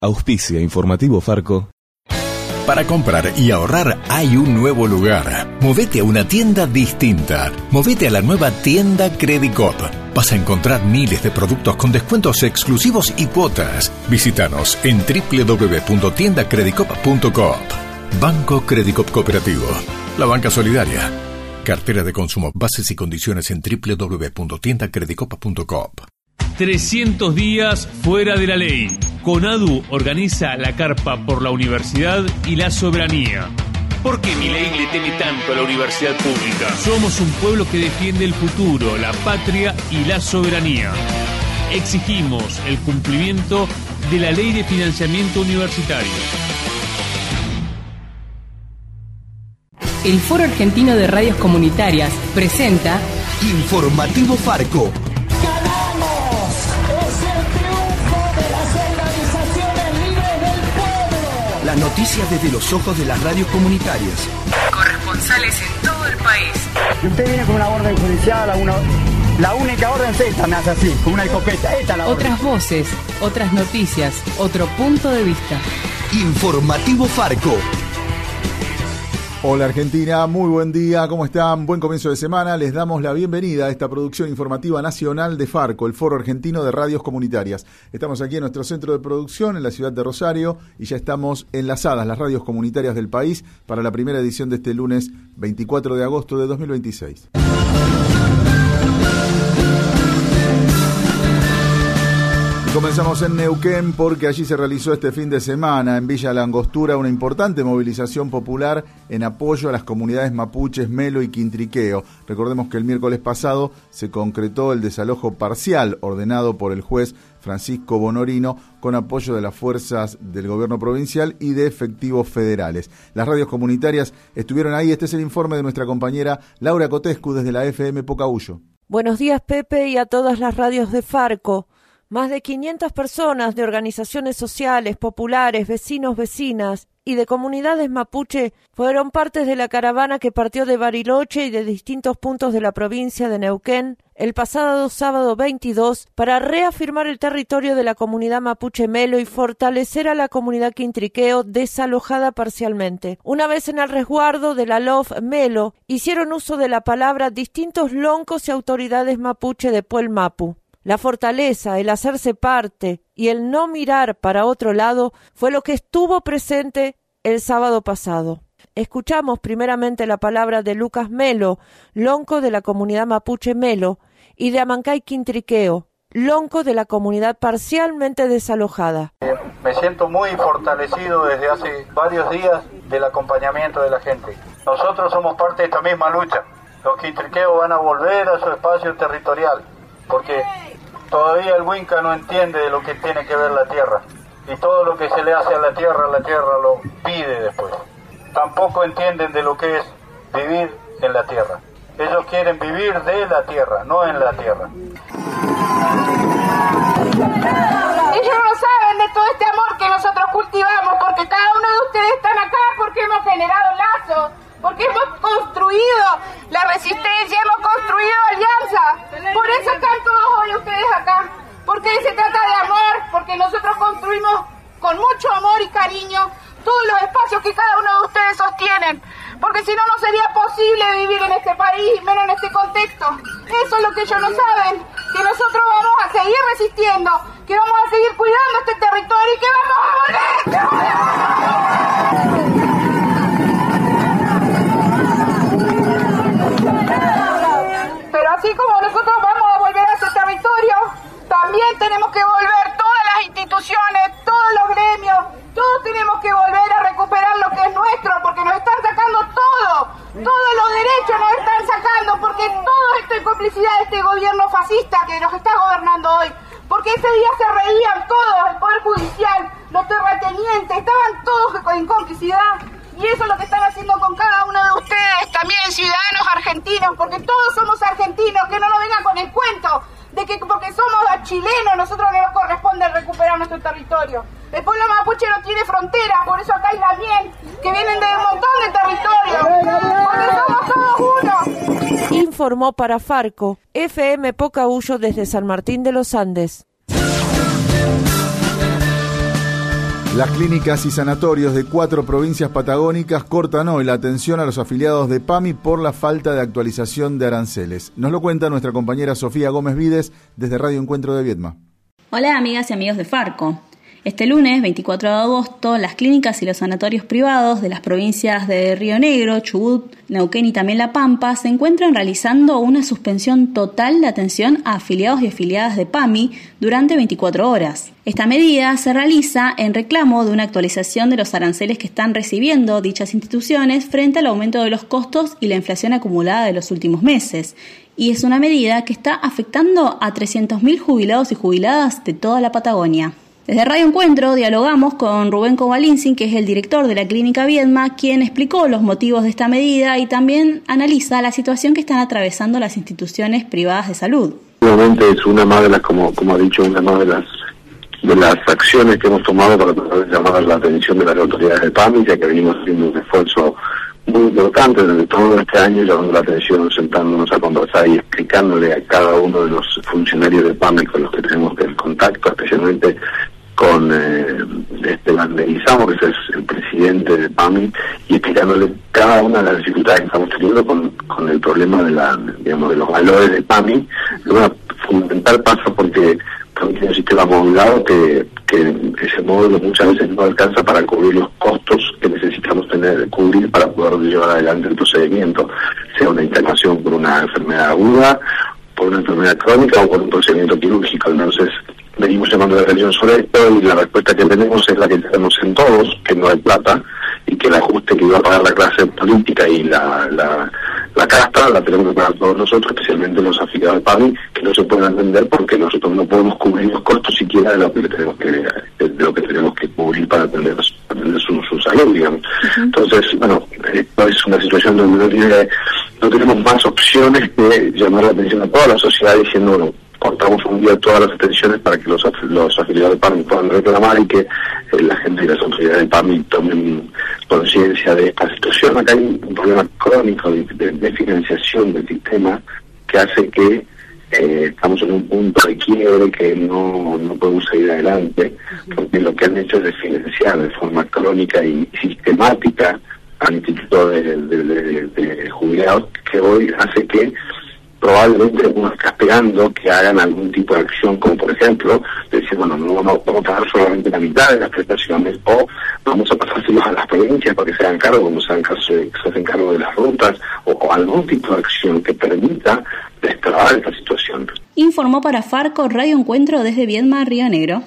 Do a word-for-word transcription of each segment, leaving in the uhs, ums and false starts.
Auspicia Informativo Farco. Para comprar y ahorrar hay un nuevo lugar. Movete a una tienda distinta. Movete a la nueva tienda Credicop. Vas a encontrar miles de productos con descuentos exclusivos y cuotas. Visítanos en doble u doble u doble u punto tienda credicop punto coop. Banco Credicop Cooperativo. La banca solidaria. Cartera de consumo. Bases y condiciones en doble u doble u doble u punto tienda credicop punto coop. trescientos días fuera de la ley. CONADU organiza la carpa por la universidad y la soberanía. ¿Por qué Milei le teme tanto a la universidad pública? Somos un pueblo que defiende el futuro, la patria y la soberanía. Exigimos el cumplimiento de la ley de financiamiento universitario. El Foro Argentino de Radios Comunitarias presenta Informativo Farco. Las noticias desde los ojos de las radios comunitarias. Corresponsales en todo el país. Y usted viene con una orden judicial, a una, la única orden es esta, me hace así, con una escopeta. Esta es la Otras orden. voces, otras noticias, otro punto de vista. Informativo Farco. Hola Argentina, muy buen día, ¿cómo están? Buen comienzo de semana, les damos la bienvenida a esta producción informativa nacional de Farco, el Foro Argentino de Radios Comunitarias. Estamos aquí en nuestro centro de producción en la ciudad de Rosario y ya estamos enlazadas las radios comunitarias del país para la primera edición de este lunes veinticuatro de agosto de dos mil veintiséis. Comenzamos en Neuquén porque allí se realizó este fin de semana en Villa La Angostura una importante movilización popular en apoyo a las comunidades mapuches Melo y Quintriqueo. Recordemos que el miércoles pasado se concretó el desalojo parcial ordenado por el juez Francisco Bonorino con apoyo de las fuerzas del gobierno provincial y de efectivos federales. Las radios comunitarias estuvieron ahí. Este es el informe de nuestra compañera Laura Cotescu desde la F M Pocahuyo. Buenos días, Pepe, y a todas las radios de Farco. Más de quinientas personas de organizaciones sociales, populares, vecinos, vecinas y de comunidades mapuche fueron partes de la caravana que partió de Bariloche y de distintos puntos de la provincia de Neuquén el pasado sábado veintidós para reafirmar el territorio de la comunidad mapuche Melo y fortalecer a la comunidad Quintriqueo desalojada parcialmente. Una vez en el resguardo de la L O F Melo, hicieron uso de la palabra distintos loncos y autoridades mapuche de Puel Mapu. La fortaleza, el hacerse parte y el no mirar para otro lado fue lo que estuvo presente el sábado pasado. Escuchamos primeramente la palabra de Lucas Melo, lonco de la comunidad mapuche Melo, y de Amancay Quintriqueo, lonco de la comunidad parcialmente desalojada. Me siento muy fortalecido desde hace varios días del acompañamiento de la gente. Nosotros somos parte de esta misma lucha. Los Quintriqueos van a volver a su espacio territorial, porque todavía el Huinca no entiende de lo que tiene que ver la tierra, y todo lo que se le hace a la tierra, la tierra lo pide después. Tampoco entienden de lo que es vivir en la tierra. Ellos quieren vivir de la tierra, no en la tierra. Ellos no saben de todo este amor que nosotros cultivamos, porque cada uno de ustedes están acá porque hemos generado lazos, porque hemos construido la resistencia, hemos construido alianza. Por eso están todos hoy ustedes acá, porque se trata de amor, porque nosotros construimos con mucho amor y cariño todos los espacios que cada uno de ustedes sostienen, porque si no, no sería posible vivir en este país, menos en este contexto. Eso es lo que ellos no saben, que nosotros vamos a seguir resistiendo, que vamos a seguir cuidando este territorio y que vamos a volver. Pero así como nosotros vamos a volver a ese territorio, también tenemos que volver todas las instituciones, todos los gremios, todos tenemos que volver a recuperar lo que es nuestro, porque nos están sacando todo, todos los derechos nos están sacando, porque todo esto es complicidad de este gobierno fascista que nos está gobernando hoy, porque ese día se reían todos, el Poder Judicial, los terratenientes, estaban todos en complicidad. Y eso es lo que están haciendo con cada uno de ustedes, también ciudadanos argentinos, porque todos somos argentinos, que no nos vengan con el cuento de que porque somos chilenos, nosotros no nos corresponde recuperar nuestro territorio. El pueblo mapuche no tiene frontera, por eso acá hay la miel, que vienen de un montón de territorios, porque somos todos uno. Informó para Farco, F M Pocahuyo desde San Martín de los Andes. Las clínicas y sanatorios de cuatro provincias patagónicas cortan hoy la atención a los afiliados de PAMI por la falta de actualización de aranceles. Nos lo cuenta nuestra compañera Sofía Gómez Vides desde Radio Encuentro de Viedma. Hola amigas y amigos de Farco. Este lunes, veinticuatro de agosto, las clínicas y los sanatorios privados de las provincias de Río Negro, Chubut, Neuquén y también La Pampa se encuentran realizando una suspensión total de atención a afiliados y afiliadas de PAMI durante veinticuatro horas. Esta medida se realiza en reclamo de una actualización de los aranceles que están recibiendo dichas instituciones frente al aumento de los costos y la inflación acumulada de los últimos meses. Y es una medida que está afectando a trescientos mil jubilados y jubiladas de toda la Patagonia. Desde Radio Encuentro dialogamos con Rubén Kovalinsin, que es el director de la Clínica Viedma, quien explicó los motivos de esta medida y también analiza la situación que están atravesando las instituciones privadas de salud. Obviamente es una más de las, como, como ha dicho, una más de las de las acciones que hemos tomado para tratar de llamar la atención de las autoridades de PAMI, ya que venimos haciendo un esfuerzo muy importante desde todo este año, llamando la atención, sentándonos a conversar y explicándole a cada uno de los funcionarios de PAMI con los que tenemos el contacto, especialmente con eh, Esteban Leguizamo, que es el presidente de PAMI, y explicándole cada una de las dificultades que estamos teniendo con, con el problema de la, digamos, de los valores de PAMI. Lo fundamental pasa porque PAMI tiene un sistema modulado que, que ese módulo muchas veces no alcanza para cubrir los costos que necesitamos tener cubrir para poder llevar adelante el procedimiento, sea una internación por una enfermedad aguda, por una enfermedad crónica o por un procedimiento quirúrgico. Entonces venimos llamando la atención sobre esto y la respuesta que tenemos es la que tenemos en todos, que no hay plata y que el ajuste que iba a pagar la clase política y la, la, la casta la tenemos que pagar todos nosotros, especialmente los afiliados de PAMI, que no se pueden atender porque nosotros no podemos cubrir los costos siquiera de lo que tenemos que de lo que tenemos que cubrir para atender, atender su, su salud, digamos. Uh-huh. Entonces, bueno, esto es una situación donde no, tiene, no tenemos más opciones que llamar la atención a toda la sociedad diciendo, bueno, cortamos un día todas las atenciones para que los, los afiliados de PAMI puedan reclamar y que eh, la gente y las autoridades de PAMI tomen conciencia de esta situación. Acá hay un problema crónico de, de, de financiación del sistema que hace que eh, estamos en un punto de quiebre que no, no podemos seguir adelante, porque lo que han hecho es financiar de forma crónica y sistemática al Instituto de, de, de, de Jubilados, que hoy hace que probablemente uno está esperando que hagan algún tipo de acción, como por ejemplo, decir, bueno, no vamos, vamos a pagar solamente la mitad de las prestaciones, o vamos a pasárselos a las provincias para que se hagan cargo, como se hagan cargo, se, se hacen cargo de las rutas, o, o algún tipo de acción que permita destrabar esta situación. Informó para Farco Radio Encuentro desde Viedma, Río Negro.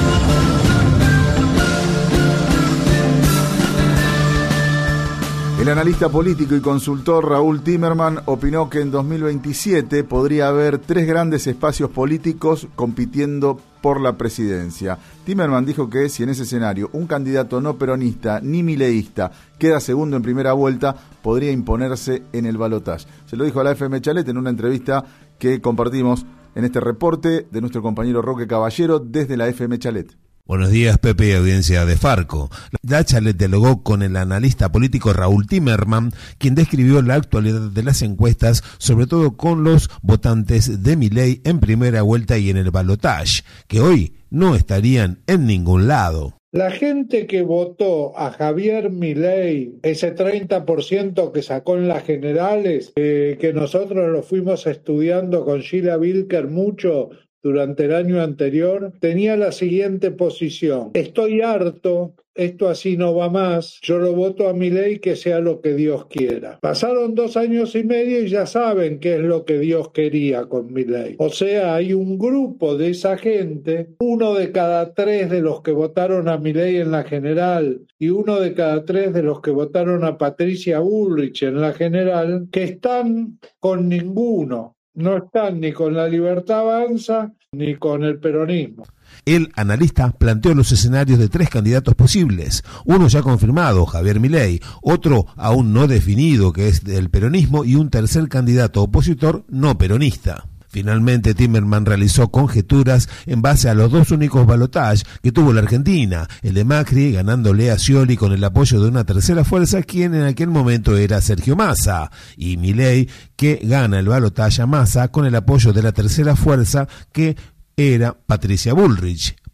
El analista político y consultor Raúl Timerman opinó que en dos mil veintisiete podría haber tres grandes espacios políticos compitiendo por la presidencia. Timerman dijo que si en ese escenario un candidato no peronista ni mileísta queda segundo en primera vuelta, podría imponerse en el balotaje. Se lo dijo a la F M Chalet en una entrevista que compartimos en este reporte de nuestro compañero Roque Caballero desde la F M Chalet. Buenos días, Pepe y audiencia de Farco. La Chalet dialogó con el analista político Raúl Timerman, quien describió la actualidad de las encuestas, sobre todo con los votantes de Milei en primera vuelta y en el balotaje, que hoy no estarían en ningún lado. La gente que votó a Javier Milei, ese treinta por ciento que sacó en las generales, eh, que nosotros lo fuimos estudiando con Sheila Wilker mucho durante el año anterior, tenía la siguiente posición: estoy harto, esto así no va más, yo lo voto a Milei, que sea lo que Dios quiera. Pasaron dos años y medio y ya saben qué es lo que Dios quería con Milei. O sea, hay un grupo de esa gente, uno de cada tres de los que votaron a Milei en la general y uno de cada tres de los que votaron a Patricia Bullrich en la general, que están con ninguno. No están ni con la Libertad Avanza ni con el peronismo. El analista planteó los escenarios de tres candidatos posibles, uno ya confirmado, Javier Milei, otro aún no definido, que es del peronismo, y un tercer candidato opositor no peronista. Finalmente, Timerman realizó conjeturas en base a los dos únicos balotajes que tuvo la Argentina, el de Macri ganándole a Scioli con el apoyo de una tercera fuerza, quien en aquel momento era Sergio Massa, y Milei, que gana el balotaje a Massa con el apoyo de la tercera fuerza, que era Patricia Bullrich.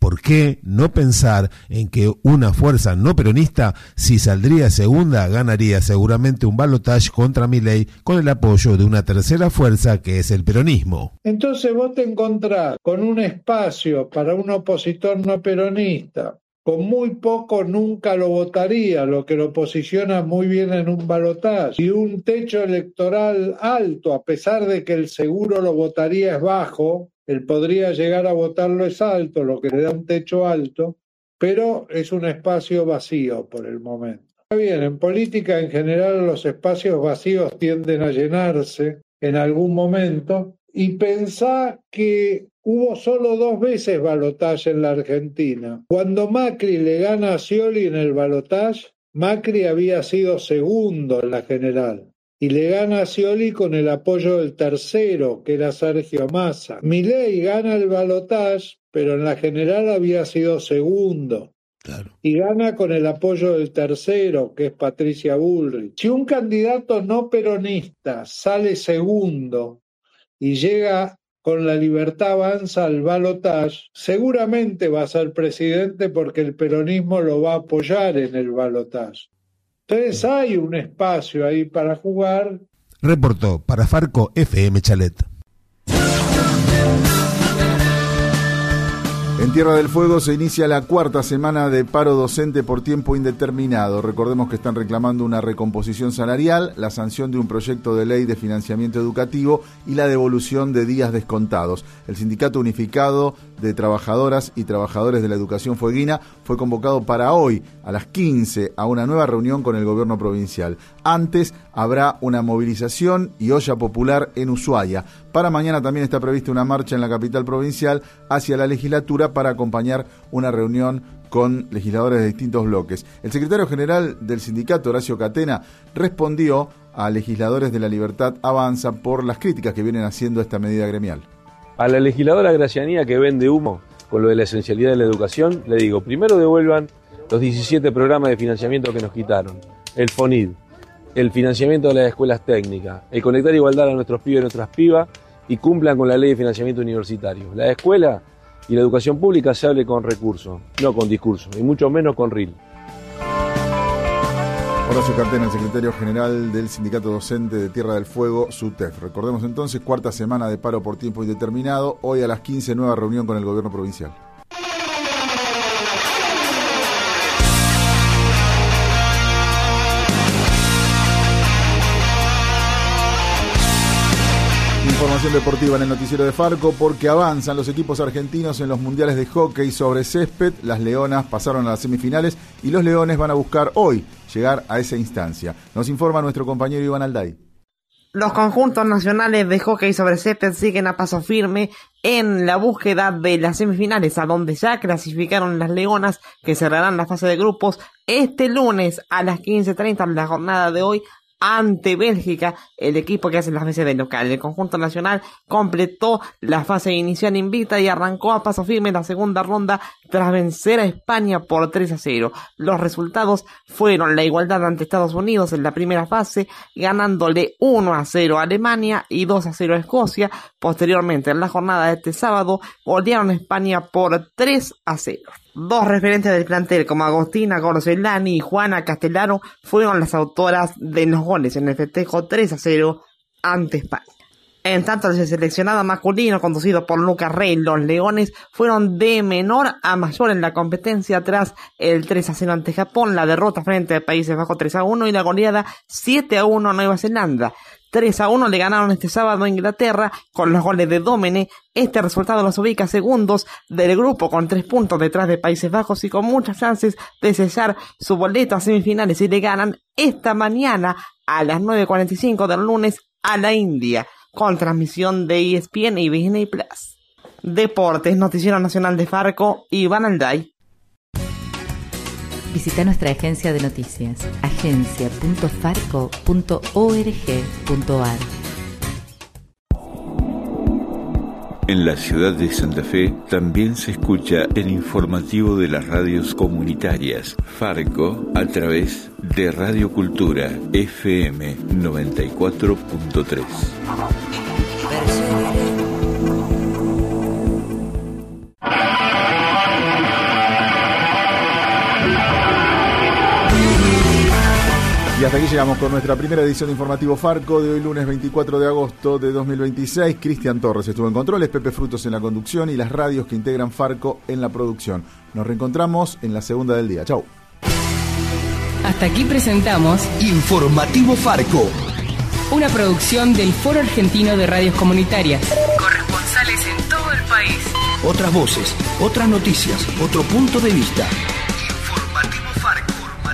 ¿Por qué no pensar en que una fuerza no peronista, si saldría segunda, ganaría seguramente un balotaje contra Milei con el apoyo de una tercera fuerza que es el peronismo? Entonces vos te encontrás con un espacio para un opositor no peronista. Con muy poco nunca lo votaría, lo que lo posiciona muy bien en un balotaje. Y un techo electoral alto, a pesar de que el seguro lo votaría es bajo, él podría llegar a votarlo es alto, lo que le da un techo alto, pero es un espacio vacío por el momento. Está bien, en política en general los espacios vacíos tienden a llenarse en algún momento, y pensá que hubo solo dos veces balotaje en la Argentina. Cuando Macri le gana a Scioli en el balotaje, Macri había sido segundo en la general y le gana a Scioli con el apoyo del tercero, que era Sergio Massa. Milei gana el balotaje, pero en la general había sido segundo. Claro. Y gana con el apoyo del tercero, que es Patricia Bullrich. Si un candidato no peronista sale segundo y llega con La Libertad Avanza al balotaje, seguramente va a ser presidente porque el peronismo lo va a apoyar en el balotaje. Entonces hay un espacio ahí para jugar. Reportó para Farco F M Chalet. En Tierra del Fuego se inicia la cuarta semana de paro docente por tiempo indeterminado. Recordemos que están reclamando una recomposición salarial, la sanción de un proyecto de ley de financiamiento educativo y la devolución de días descontados. El Sindicato Unificado de Trabajadoras y Trabajadores de la Educación Fueguina fue convocado para hoy a las quince a una nueva reunión con el gobierno provincial. Antes habrá una movilización y olla popular en Ushuaia. Para mañana también está prevista una marcha en la capital provincial hacia la legislatura para acompañar una reunión con legisladores de distintos bloques. El secretario general del sindicato, Horacio Catena, respondió a legisladores de La Libertad Avanza por las críticas que vienen haciendo a esta medida gremial. A la legisladora Gracianía que vende humo con lo de la esencialidad de la educación, le digo, primero devuelvan los diecisiete programas de financiamiento que nos quitaron, el FONID, el financiamiento de las escuelas técnicas, el conectar igualdad a nuestros pibes y nuestras pibas y cumplan con la ley de financiamiento universitario. La escuela y la educación pública se hable con recursos, no con discursos, y mucho menos con R I L. Horacio Catena, el secretario general del Sindicato Docente de Tierra del Fuego, SUTEF. Recordemos entonces, cuarta semana de paro por tiempo indeterminado, hoy a las quince nueva reunión con el gobierno provincial. Información deportiva en el noticiero de Farco, porque avanzan los equipos argentinos en los mundiales de hockey sobre césped. Las Leonas pasaron a las semifinales y los Leones van a buscar hoy llegar a esa instancia. Nos informa nuestro compañero Iván Alday. Los conjuntos nacionales de hockey sobre césped siguen a paso firme en la búsqueda de las semifinales, a donde ya clasificaron las Leonas, que cerrarán la fase de grupos este lunes a las quince treinta en la jornada de hoy, ante Bélgica, el equipo que hace las veces de local. El conjunto nacional completó la fase inicial invicta y arrancó a paso firme la segunda ronda tras vencer a España por tres a cero. Los resultados fueron la igualdad ante Estados Unidos en la primera fase, ganándole uno a cero a Alemania y dos a cero a Escocia. Posteriormente, en la jornada de este sábado, golearon a España por tres a cero. Dos referentes del plantel como Agostina Gorzelani y Juana Castellano fueron las autoras de los goles en el festejo tres a cero ante España. En tanto, el seleccionado masculino conducido por Lucas Rey, los Leones fueron de menor a mayor en la competencia tras el tres a cero ante Japón, la derrota frente a Países Bajos tres a uno y la goleada siete a uno a Nueva Zelanda. tres a uno le ganaron este sábado a Inglaterra con los goles de Domene. Este resultado los ubica segundos del grupo con tres puntos detrás de Países Bajos y con muchas chances de sellar su boleto a semifinales si le ganan esta mañana a las nueve cuarenta y cinco del lunes a la India, con transmisión de E S P N y Disney Plus. Deportes, Noticiero Nacional de Farco, Iván Alday. Visita nuestra agencia de noticias, agencia punto farco punto org punto ar. En la ciudad de Santa Fe también se escucha el informativo de las radios comunitarias Farco a través de Radio Cultura F M noventa y cuatro punto tres. Y hasta aquí llegamos con nuestra primera edición de Informativo Farco de hoy lunes veinticuatro de agosto de dos mil veintiséis. Cristian Torres estuvo en controles, Pepe Frutos en la conducción y las radios que integran Farco en la producción. Nos reencontramos en la segunda del día. Chau. Hasta aquí presentamos Informativo Farco, una producción del Foro Argentino de Radios Comunitarias. Corresponsales en todo el país. Otras voces, otras noticias, otro punto de vista. Informativo Farco.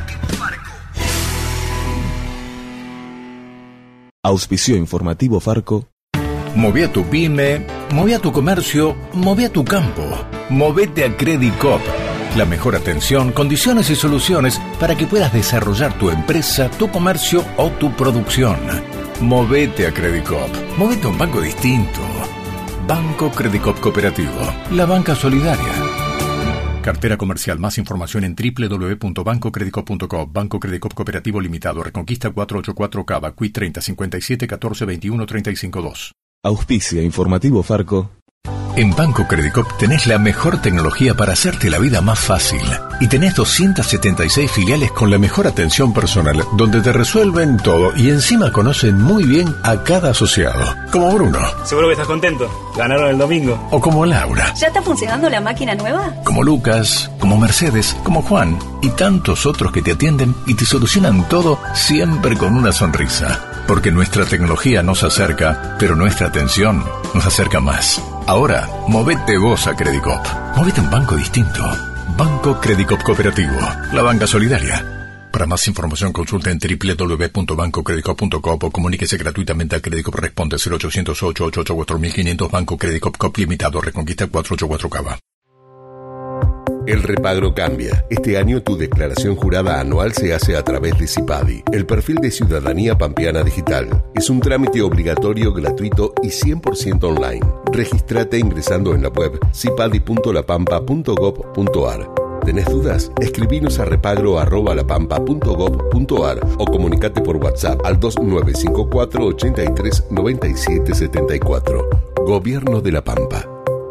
Auspicio Informativo Farco. Moví a tu pyme, moví a tu comercio, moví a tu campo. Movete a Credicop. La mejor atención, condiciones y soluciones para que puedas desarrollar tu empresa, tu comercio o tu producción. Movete a Credicop. Movete a un banco distinto. Banco Credicop Cooperativo. La banca solidaria. Cartera comercial. Más información en doble u doble u doble u punto banco credicop punto com. Banco Credicop Cooperativo Limitado. Reconquista cuatrocientos ochenta y cuatro Cava. Q I treinta cincuenta y siete catorce veintiuno treinta y cinco dos. Auspicia Informativo Farco. En Banco Credicop tenés la mejor tecnología para hacerte la vida más fácil. Y tenés doscientas setenta y seis filiales con la mejor atención personal, donde te resuelven todo y encima conocen muy bien a cada asociado. Como Bruno. Seguro que estás contento. Ganaron el domingo. O como Laura. ¿Ya está funcionando la máquina nueva? Como Lucas, como Mercedes, como Juan y tantos otros que te atienden y te solucionan todo siempre con una sonrisa. Porque nuestra tecnología nos acerca, pero nuestra atención nos acerca más. Ahora, movete vos a Credicop. Movete a un banco distinto. Banco Credicop Cooperativo. La banca solidaria. Para más información consulta en doble u doble u doble u punto banco credicop punto com o comuníquese gratuitamente a Credicop. Responde cero ochocientos ocho ochenta y ocho cuatro mil quinientos. Banco Credicop Cop Limitado. Reconquista cuatrocientos ochenta y cuatro Cava. El repagro cambia. Este año tu declaración jurada anual se hace a través de CIPADI, el perfil de Ciudadanía Pampeana Digital. Es un trámite obligatorio, gratuito y cien por ciento online. Regístrate ingresando en la web cipadi punto la pampa punto gob punto ar. ¿Tenés dudas? Escribinos a repagro arroba lapampa punto gob punto ar o comunicate por WhatsApp al dos nueve cinco cuatro ochenta y tres noventa y siete setenta y cuatro. Gobierno de La Pampa.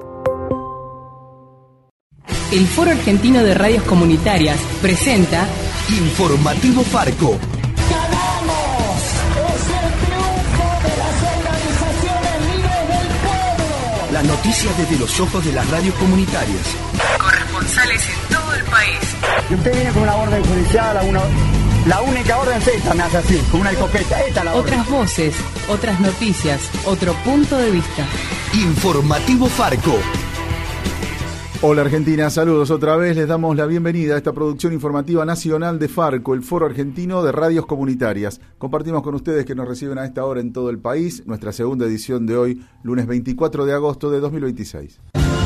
El Foro Argentino de Radios Comunitarias presenta Informativo Farco. ¡Ganamos! ¡Es el triunfo de las organizaciones libres del pueblo! Las noticias desde los ojos de las radios comunitarias. Corresponsales en todo el país. Y usted viene con una orden judicial, a una, la única orden es esta, me hace así, con una escopeta. Esta es la orden. Otras voces, otras noticias, otro punto de vista. Informativo Farco. Hola Argentina, saludos otra vez, les damos la bienvenida a esta producción informativa nacional de Farco, el Foro Argentino de Radios Comunitarias. Compartimos con ustedes que nos reciben a esta hora en todo el país, nuestra segunda edición de hoy, lunes veinticuatro de agosto de dos mil veintiséis.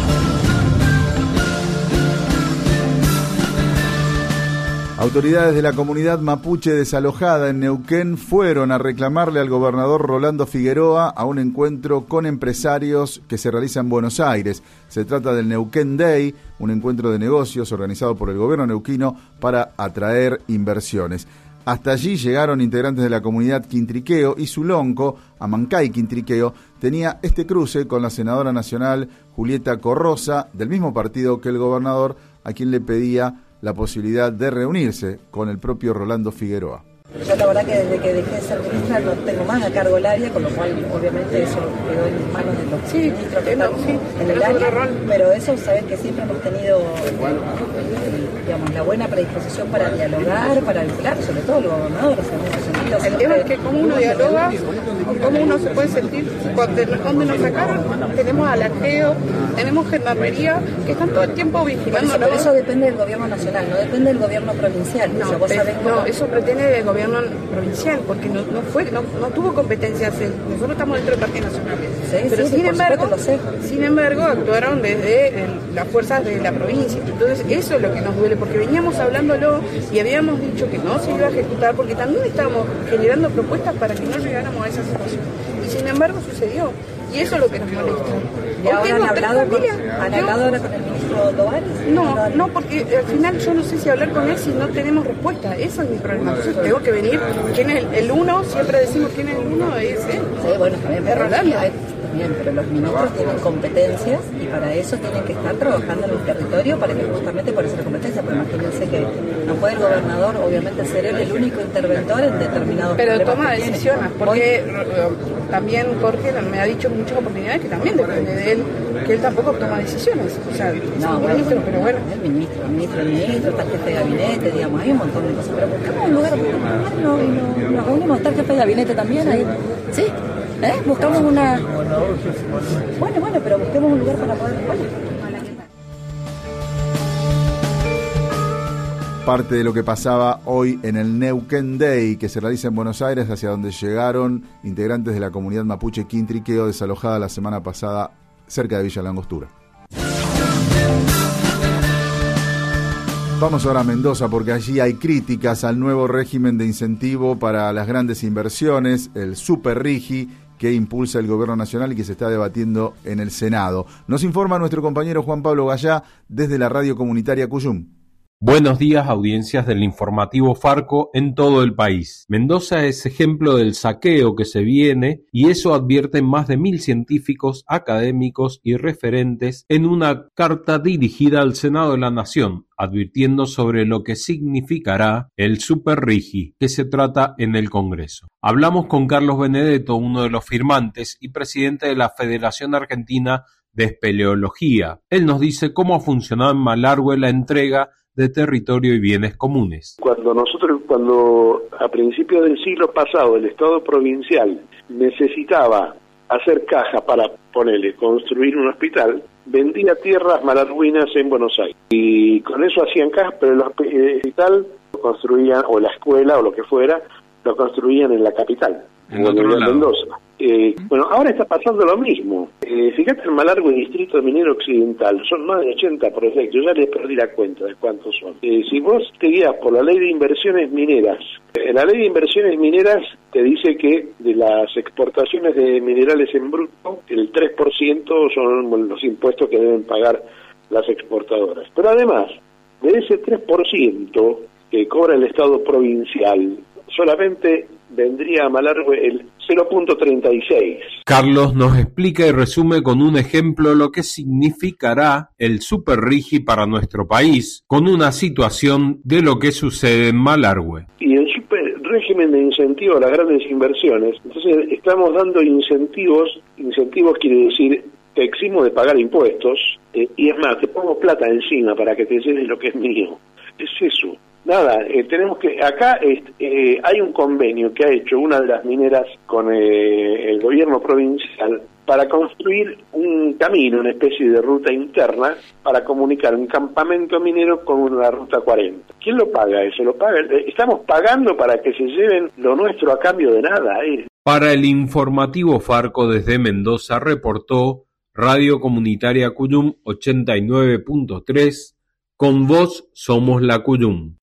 Autoridades de la comunidad mapuche desalojada en Neuquén fueron a reclamarle al gobernador Rolando Figueroa a un encuentro con empresarios que se realiza en Buenos Aires. Se trata del Neuquén Day, un encuentro de negocios organizado por el gobierno neuquino para atraer inversiones. Hasta allí llegaron integrantes de la comunidad Quintriqueo y su lonco, Amancay Quintriqueo, tenía este cruce con la senadora nacional Julieta Corrosa, del mismo partido que el gobernador, a quien le pedía la posibilidad de reunirse con el propio Rolando Figueroa. Yo la verdad que desde que dejé de ser ministra no tengo más a cargo el área, con lo cual obviamente eso quedó en manos de los sí, ministros que están sí, en el área, pero eso sabes que siempre hemos tenido digamos, la buena predisposición para dialogar, para vincular, sobre todo los gobernadores en ese sentido. El tema es que cómo uno dialoga, cómo uno se puede sentir, donde nos sacaron, tenemos a la GEO, tenemos gendarmería, que están todo el tiempo vigilando. Eso, pero eso depende del gobierno nacional, no depende del gobierno provincial. No, o sea, vos pero, sabés cómo... no eso pretende del gobierno provincial, porque no, no fue, no, no tuvo competencias. Nosotros estamos dentro del Parque Nacional. Sí, pero sí, sin embargo, lo sé. sin embargo, actuaron desde el, las fuerzas de la provincia. Entonces, eso es lo que nos duele, porque veníamos hablándolo y habíamos dicho que no se iba a ejecutar, porque también estábamos generando propuestas para que no llegáramos a esa situación. Y sin embargo, sucedió. Y eso es lo que nos molesta. ¿Y ahora han hablado, con, ¿han hablado ahora con el ministro Tovares? No, no, porque al final yo no sé si hablar con él si no tenemos respuesta. Eso es mi problema. Entonces tengo que venir. ¿Quién es el, el uno? Siempre decimos quién es el uno, es él. Sí, bueno, también es Rolando. Bien, pero los ministros tienen competencias y para eso tienen que estar trabajando en el territorio para que justamente por esa competencia, pero imagínense que no puede el gobernador obviamente ser él el único interventor en determinados pero problemas toma que tiene. decisiones, porque Hoy, también Jorge me ha dicho en muchas oportunidades que también depende de él, que él tampoco toma decisiones, o sea, es no, un bueno, ministro, pero bueno. El ministro, el ministro, el ministro, está el jefe de gabinete, digamos, hay un montón de cosas, pero buscamos un lugar, buscamos un lugar, no, no, nos reunimos, está el jefe de gabinete también ahí, ¿sí? ¿Eh? Buscamos una... Bueno, bueno, pero busquemos un lugar para poder... Bueno. Parte de lo que pasaba hoy en el Neuquén Day, que se realiza en Buenos Aires, hacia donde llegaron integrantes de la comunidad mapuche Quintriqueo, desalojada la semana pasada cerca de Villa Langostura. Vamos ahora a Mendoza, porque allí hay críticas al nuevo régimen de incentivo para las grandes inversiones, el Super Rigi, que impulsa el gobierno nacional y que se está debatiendo en el Senado. Nos informa nuestro compañero Juan Pablo Gallá desde la radio comunitaria Cuyum. Buenos días, audiencias del informativo Farco en todo el país. Mendoza es ejemplo del saqueo que se viene y eso advierten más de mil científicos, académicos y referentes en una carta dirigida al Senado de la Nación, advirtiendo sobre lo que significará el Super Rigi que se trata en el Congreso. Hablamos con Carlos Benedetto, uno de los firmantes y presidente de la Federación Argentina de Espeleología. Él nos dice cómo ha funcionado en Malargüe la entrega de territorio y bienes comunes. Cuando nosotros, cuando a principios del siglo pasado el Estado provincial necesitaba hacer caja para ponerle, construir un hospital, vendía tierras malargüinas en Buenos Aires y con eso hacían caja, pero el hospital lo construían, o la escuela o lo que fuera, lo construían en la capital, en Mendoza. Eh, bueno, ahora está pasando lo mismo. Eh, fíjate, en Malargüe, Distrito Minero Occidental, son más de ochenta proyectos, ya les perdí la cuenta de cuántos son. Eh, si vos te guías por la ley de inversiones mineras, en la ley de inversiones mineras te dice que de las exportaciones de minerales en bruto, el tres por ciento son los impuestos que deben pagar las exportadoras. Pero además, de ese tres por ciento que cobra el Estado provincial, solamente vendría a Malargüe el cero punto treinta y seis. Carlos nos explica y resume con un ejemplo lo que significará el Super Rigi para nuestro país, con una situación de lo que sucede en Malargüe. Y el super régimen de incentivo a las grandes inversiones, entonces estamos dando incentivos, incentivos quiere decir te eximo de pagar impuestos, eh, y es más, te pongo plata encima para que te lleves lo que es mío. Es eso. Nada, eh, tenemos que, acá eh, hay un convenio que ha hecho una de las mineras con eh, el gobierno provincial para construir un camino, una especie de ruta interna para comunicar un campamento minero con la ruta cuarenta. ¿Quién lo paga eso? Lo paga, estamos pagando para que se lleven lo nuestro a cambio de nada. Eh. Para el informativo Farco desde Mendoza reportó Radio Comunitaria Cuyum ochenta y nueve punto tres, con vos somos la Cuyum.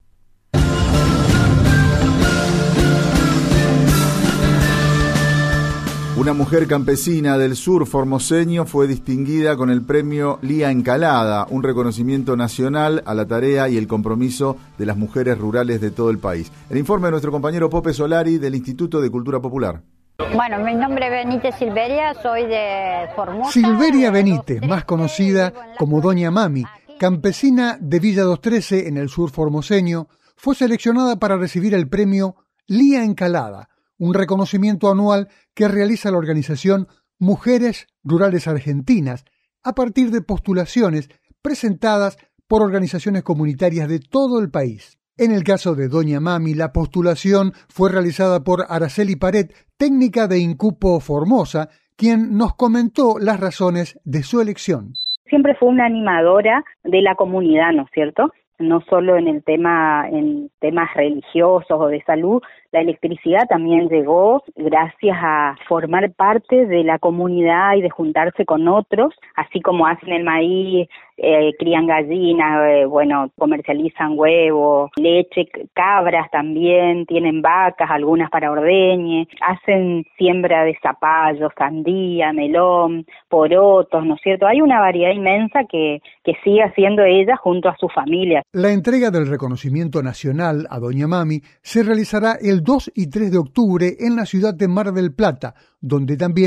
Una mujer campesina del sur formoseño fue distinguida con el premio Lía Encalada, un reconocimiento nacional a la tarea y el compromiso de las mujeres rurales de todo el país. El informe de nuestro compañero Pope Solari del Instituto de Cultura Popular. Bueno, mi nombre es Benítez Silveria, soy de Formosa. Silveria Benítez, más conocida como Doña Mami, campesina de Villa doscientos trece en el sur formoseño, fue seleccionada para recibir el premio Lía Encalada, un reconocimiento anual que realiza la organización Mujeres Rurales Argentinas a partir de postulaciones presentadas por organizaciones comunitarias de todo el país. En el caso de Doña Mami, la postulación fue realizada por Araceli Paret, técnica de Incupo Formosa, quien nos comentó las razones de su elección. Siempre fue una animadora de la comunidad, ¿no es cierto? No solo en el tema, en temas religiosos o de salud, la electricidad también llegó gracias a formar parte de la comunidad y de juntarse con otros, así como hacen el maíz, eh, crían gallinas, eh, bueno, comercializan huevos, leche, cabras también, tienen vacas, algunas para ordeñe, hacen siembra de zapallo, sandía, melón, porotos, ¿no es cierto? Hay una variedad inmensa que, que sigue haciendo ella junto a su familia. La entrega del reconocimiento nacional a Doña Mami se realizará el dos y tres de octubre en la ciudad de Mar del Plata, donde también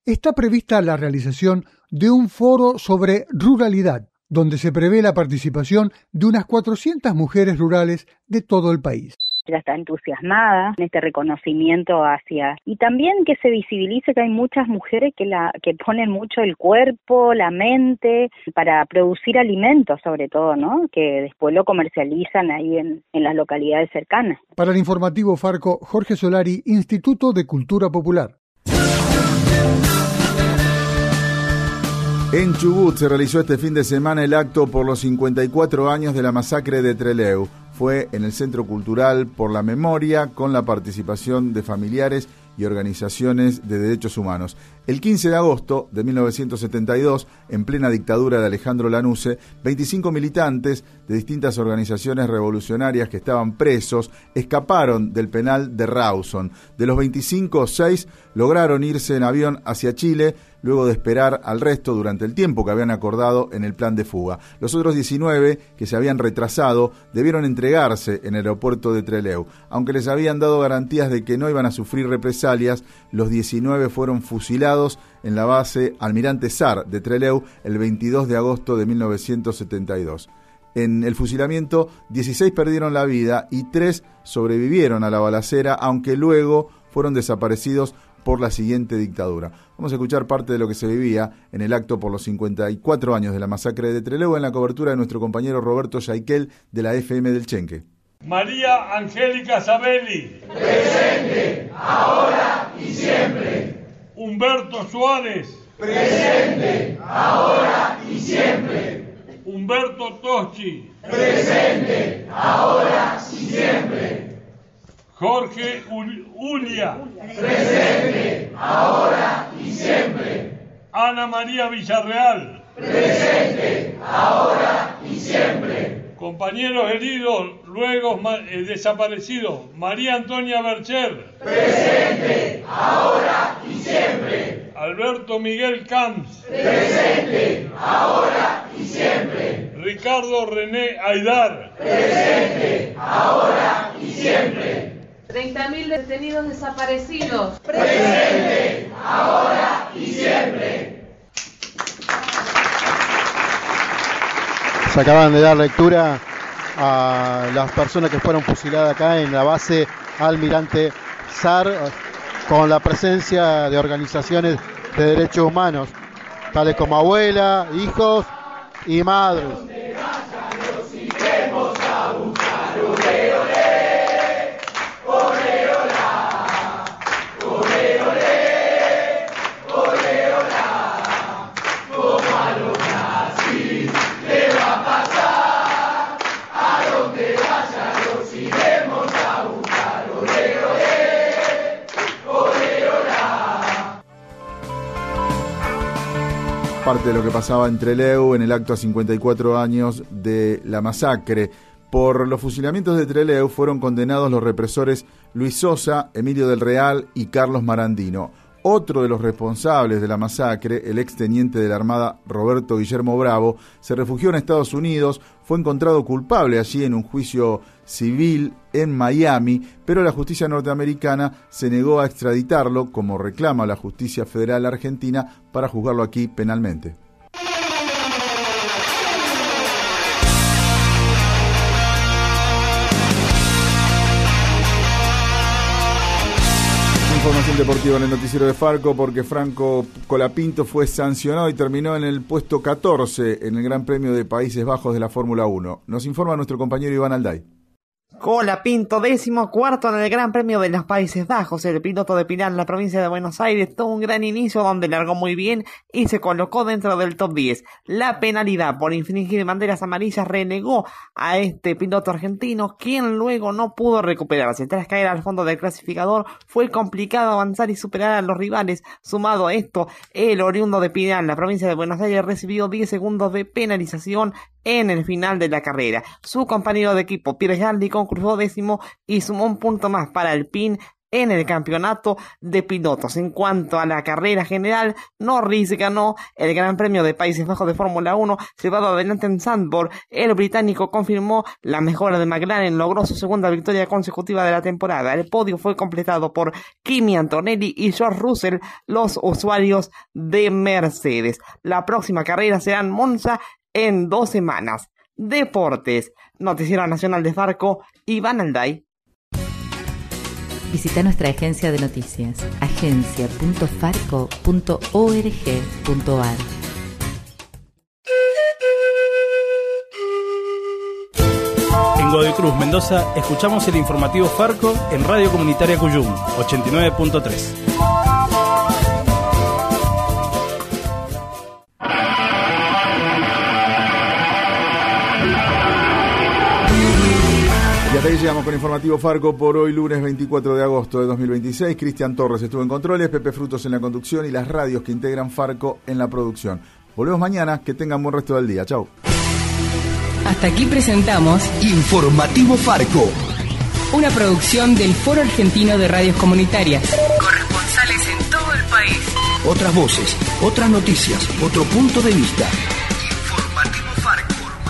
está prevista la realización de un foro sobre ruralidad, donde se prevé la participación de unas cuatrocientas mujeres rurales de todo el país. Ella está entusiasmada en este reconocimiento hacia, y también que se visibilice que hay muchas mujeres que la que ponen mucho el cuerpo, la mente para producir alimentos, sobre todo, ¿no? Que después lo comercializan ahí en, en las localidades cercanas. Para el informativo Farco, Jorge Solari, Instituto de Cultura Popular. En Chubut se realizó este fin de semana el acto por los cincuenta y cuatro años de la masacre de Trelew. Fue en el Centro Cultural por la Memoria, con la participación de familiares y organizaciones de derechos humanos. El quince de agosto de mil novecientos setenta y dos, en plena dictadura de Alejandro Lanusse, veinticinco militantes de distintas organizaciones revolucionarias que estaban presos escaparon del penal de Rawson. De los veinticinco, seis lograron irse en avión hacia Chile, luego de esperar al resto durante el tiempo que habían acordado en el plan de fuga. Los otros diecinueve, que se habían retrasado, debieron entregarse en el aeropuerto de Trelew. Aunque les habían dado garantías de que no iban a sufrir represalias, los diecinueve fueron fusilados en la base Almirante Sar de Trelew el veintidós de agosto de mil novecientos setenta y dos. En el fusilamiento, dieciséis perdieron la vida y tres sobrevivieron a la balacera, aunque luego fueron desaparecidos por la siguiente dictadura. Vamos a escuchar parte de lo que se vivía en el acto por los cincuenta y cuatro años de la masacre de Trelew en la cobertura de nuestro compañero Roberto Yaiquel de la F M del Chenque. María Angélica Sabelli. Presente, ahora y siempre. Humberto Suárez. Presente, ahora y siempre. Humberto Toschi. Presente, ahora y siempre. Jorge Ulia. Presente, ahora y siempre. Ana María Villarreal. Presente, ahora y siempre. Compañeros heridos, luego eh, desaparecidos. María Antonia Bercher. Presente, ahora y siempre. Alberto Miguel Camps. Presente, ahora y siempre. Ricardo René Aidar. Presente, ahora y siempre. treinta mil detenidos desaparecidos. Presente, ahora y siempre. Se acaban de dar lectura a las personas que fueron fusiladas acá en la base Almirante Sar, con la presencia de organizaciones de derechos humanos, tales como abuela, hijos y madres. Parte de lo que pasaba en Trelew en el acto a cincuenta y cuatro años de la masacre. Por los fusilamientos de Trelew fueron condenados los represores Luis Sosa, Emilio del Real y Carlos Marandino. Otro de los responsables de la masacre, el exteniente de la Armada Roberto Guillermo Bravo, se refugió en Estados Unidos, fue encontrado culpable allí en un juicio civil en Miami, pero la justicia norteamericana se negó a extraditarlo, como reclama la justicia federal argentina, para juzgarlo aquí penalmente. Información deportiva en el noticiero de Farco, porque Franco Colapinto fue sancionado y terminó en el puesto catorce en el Gran Premio de Países Bajos de la Fórmula uno. Nos informa nuestro compañero Iván Alday. Colapinto, décimo cuarto en el Gran Premio de los Países Bajos. El piloto de Pilar, en la provincia de Buenos Aires, tuvo un gran inicio donde largó muy bien y se colocó dentro del top diez. La penalidad por infringir banderas amarillas renegó a este piloto argentino, quien luego no pudo recuperarse. Tras caer al fondo del clasificador, fue complicado avanzar y superar a los rivales. Sumado a esto, el oriundo de Pilar, en la provincia de Buenos Aires, recibió diez segundos de penalización en el final de la carrera. Su compañero de equipo, Pierre Gasly, concluyó décimo y sumó un punto más para Alpine en el campeonato de pilotos. En cuanto a la carrera general, Norris ganó el Gran Premio de Países Bajos de Fórmula uno, llevado adelante en Zandvoort. El británico confirmó la mejora de McLaren, logró su segunda victoria consecutiva de la temporada. El podio fue completado por Kimi Antonelli y George Russell, los usuarios de Mercedes. La próxima carrera será en Monza en dos semanas. Deportes, Noticiero Nacional de Farco, Iván Alday. Visita nuestra agencia de noticias, agencia punto farco punto org punto ar. En Godoy Cruz, Mendoza, escuchamos el informativo Farco en Radio Comunitaria Cuyum, ochenta y nueve punto tres. Y hasta ahí llegamos con Informativo Farco por hoy, lunes veinticuatro de agosto de dos mil veintiséis. Cristian Torres estuvo en controles, Pepe Frutos en la conducción y las radios que integran Farco en la producción. Volvemos mañana, que tengan buen resto del día. Chau. Hasta aquí presentamos Informativo Farco, una producción del Foro Argentino de Radios Comunitarias. Corresponsales en todo el país. otras voces, otras noticias, otro punto de vista. Informativo Farco.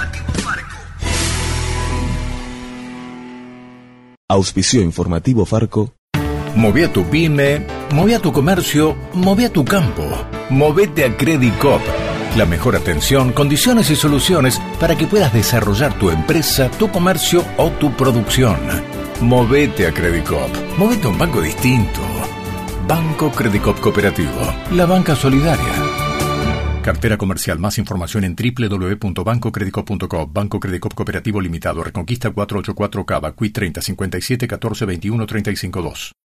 Auspicio Informativo Farco. Mové a tu pyme, mové a tu comercio, mové a tu campo. Movete a Credicop. La mejor atención, condiciones y soluciones para que puedas desarrollar tu empresa, tu comercio o tu producción. Movete a Credicop. Movete a un banco distinto. Banco Credicop Cooperativo. La banca solidaria. Cartera comercial. Más información en doble u doble u doble u punto banco credicop punto com. Banco Credicop Cooperativo Limitado. Reconquista cuatrocientos ochenta y cuatro Cava. Q I treinta cincuenta y siete catorce veintiuno treinta y cinco dos.